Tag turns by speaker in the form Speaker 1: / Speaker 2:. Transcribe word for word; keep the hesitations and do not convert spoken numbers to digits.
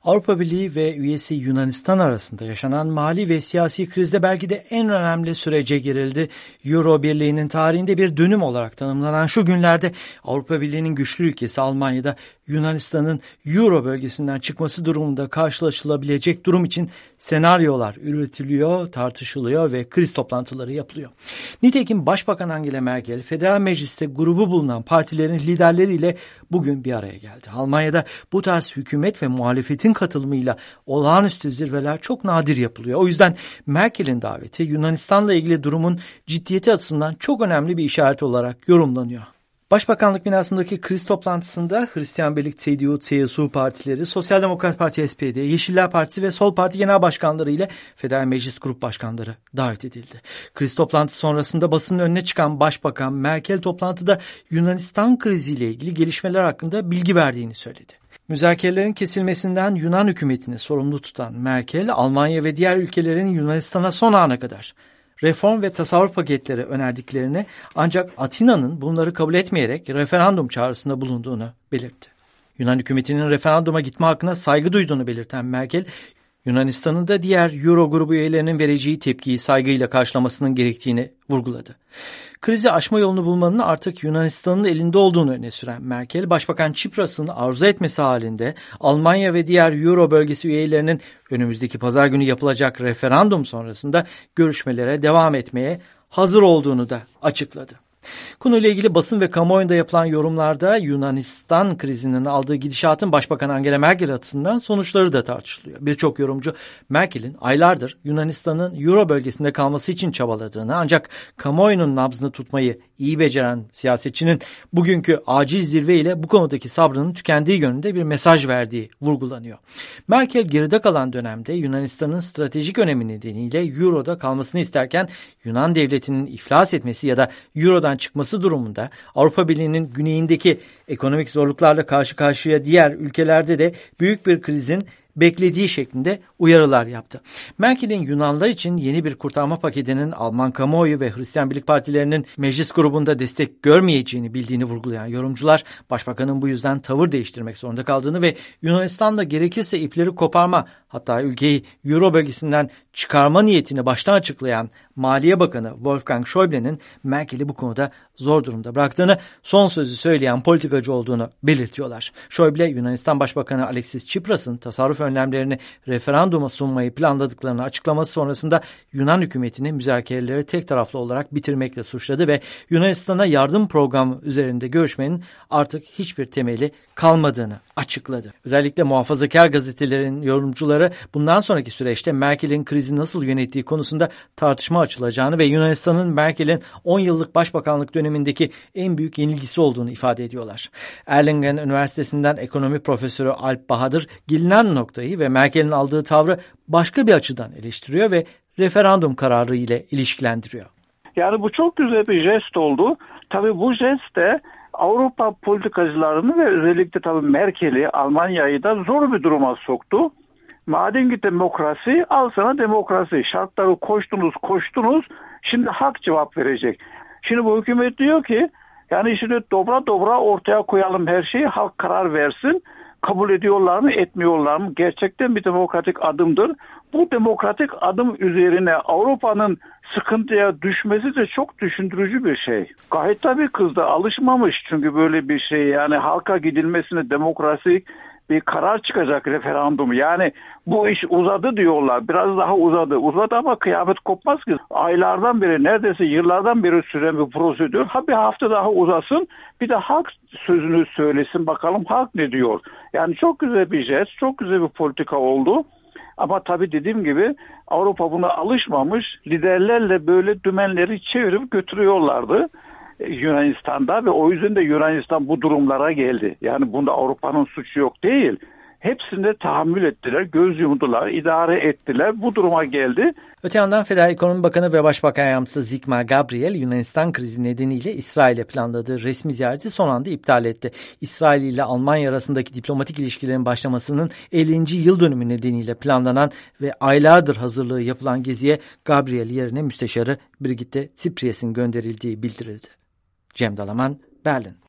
Speaker 1: Avrupa Birliği ve üyesi Yunanistan arasında yaşanan mali ve siyasi krizde belki de en önemli sürece girildi. Euro Birliği'nin tarihinde bir dönüm olarak tanımlanan şu günlerde Avrupa Birliği'nin güçlü ülkesi Almanya'da Yunanistan'ın Euro bölgesinden çıkması durumunda karşılaşılabilecek durum için senaryolar üretiliyor, tartışılıyor ve kriz toplantıları yapılıyor. Nitekim Başbakan Angela Merkel, Federal Meclis'te grubu bulunan partilerin liderleriyle bugün bir araya geldi. Almanya'da bu tarz hükümet ve muhalefetin katılımıyla olağanüstü zirveler çok nadir yapılıyor. O yüzden Merkel'in daveti Yunanistan'la ilgili durumun ciddiyeti açısından çok önemli bir işaret olarak yorumlanıyor. Başbakanlık binasındaki kriz toplantısında Hristiyan Birlik C D U C S U partileri, Sosyal Demokrat Parti S P D, Yeşiller Partisi ve Sol Parti genel başkanları ile Federal Meclis Grup Başkanları davet edildi. Kriz toplantısı sonrasında basının önüne çıkan Başbakan Merkel toplantıda Yunanistan kriziyle ilgili gelişmeler hakkında bilgi verdiğini söyledi. Müzakerelerin kesilmesinden Yunan hükümetini sorumlu tutan Merkel, Almanya ve diğer ülkelerin Yunanistan'a son ana kadar reform ve tasarruf paketleri önerdiklerini ancak Atina'nın bunları kabul etmeyerek referandum çağrısında bulunduğunu belirtti. Yunan hükümetinin referanduma gitme hakkına saygı duyduğunu belirten Merkel, Yunanistan'ın da diğer Euro grubu üyelerinin vereceği tepkiyi saygıyla karşılamasının gerektiğini vurguladı. Krizi aşma yolunu bulmanın artık Yunanistan'ın elinde olduğunu öne süren Merkel, Başbakan Tsipras'ın arzu etmesi halinde Almanya ve diğer Euro bölgesi üyelerinin önümüzdeki pazar günü yapılacak referandum sonrasında görüşmelere devam etmeye hazır olduğunu da açıkladı. Konuyla ilgili basın ve kamuoyunda yapılan yorumlarda Yunanistan krizinin aldığı gidişatın Başbakan Angela Merkel açısından sonuçları da tartışılıyor. Birçok yorumcu Merkel'in aylardır Yunanistan'ın Euro bölgesinde kalması için çabaladığını, ancak kamuoyunun nabzını tutmayı iyi beceren siyasetçinin bugünkü acil zirve ile bu konudaki sabrının tükendiği yönünde bir mesaj verdiği vurgulanıyor. Merkel geride kalan dönemde Yunanistan'ın stratejik önemi nedeniyle Euro'da kalmasını isterken Yunan devletinin iflas etmesi ya da Euro'dan çıkması durumunda Avrupa Birliği'nin güneyindeki ekonomik zorluklarla karşı karşıya diğer ülkelerde de büyük bir krizin beklediği şeklinde uyarılar yaptı. Merkel'in Yunanlar için yeni bir kurtarma paketinin Alman kamuoyu ve Hristiyan Birlik partilerinin meclis grubunda destek görmeyeceğini bildiğini vurgulayan yorumcular, Başbakanın bu yüzden tavır değiştirmek zorunda kaldığını ve Yunanistan'da gerekirse ipleri koparma, hatta ülkeyi Euro bölgesinden çıkarma niyetini baştan açıklayan Maliye Bakanı Wolfgang Schäuble'nin Merkel'i bu konuda zor durumda bıraktığını, son sözü söyleyen politikacı olduğunu belirtiyorlar. Schäuble, Yunanistan Başbakanı Alexis Tsipras'ın tasarruf önlemlerini referanduma sunmayı planladıklarını açıklaması sonrasında Yunan hükümetini müzakereleri tek taraflı olarak bitirmekle suçladı ve Yunanistan'a yardım programı üzerinde görüşmenin artık hiçbir temeli kalmadığını açıkladı. Özellikle muhafazakar gazetelerin yorumcuları bundan sonraki süreçte Merkel'in krizi nasıl yönettiği konusunda tartışma açılacağını ve Yunanistan'ın Merkel'in on yıllık başbakanlık dönemindeki en büyük yenilgisi olduğunu ifade ediyorlar. Erlangen Üniversitesi'nden ekonomi profesörü Alp Bahadır gelinen noktayı ve Merkel'in aldığı tavrı başka bir açıdan eleştiriyor ve referandum kararı ile ilişkilendiriyor.
Speaker 2: Yani bu çok güzel bir jest oldu. Tabii bu jest de Avrupa politikacılarını ve özellikle tabii Merkel'i, Almanya'yı da zor bir duruma soktu. Madem ki demokrasi, al sana demokrasi. Şartları koştunuz koştunuz, şimdi halk cevap verecek. Şimdi bu hükümet diyor ki, yani şimdi dobra dobra ortaya koyalım her şeyi, halk karar versin. Kabul ediyorlar mı, etmiyorlar mı? Gerçekten bir demokratik adımdır. Bu demokratik adım üzerine Avrupa'nın sıkıntıya düşmesi de çok düşündürücü bir şey. Gayet tabii kız da alışmamış çünkü böyle bir şey, yani halka gidilmesine demokrasi bir karar çıkacak, referandum. Yani bu iş uzadı diyorlar. Biraz daha uzadı. Uzadı ama kıyamet kopmaz ki. Aylardan beri, neredeyse yıllardan beri süren bir prosedür. Ha bir hafta daha uzasın. Bir de halk sözünü söylesin. Bakalım halk ne diyor. Yani çok güzel bir jest, çok güzel bir politika oldu. Ama tabii dediğim gibi Avrupa buna alışmamış. Liderlerle böyle dümenleri çevirip götürüyorlardı Yunanistan'da ve o yüzden de Yunanistan bu durumlara geldi. Yani bunda Avrupa'nın suçu yok değil. Hepsinde tahammül ettiler, göz yumdular, idare ettiler. Bu duruma geldi.
Speaker 1: Öte yandan Federal Ekonomi Bakanı ve Başbakan Yardımcısı Sigmar Gabriel, Yunanistan krizi nedeniyle İsrail'e planladığı resmi ziyareti son anda iptal etti. İsrail ile Almanya arasındaki diplomatik ilişkilerin başlamasının ellinci yıl dönümü nedeniyle planlanan ve aylardır hazırlığı yapılan geziye Gabriel yerine müsteşarı Brigitte Tsiprias'ın gönderildiği bildirildi. Cem Dalaman, Berlin.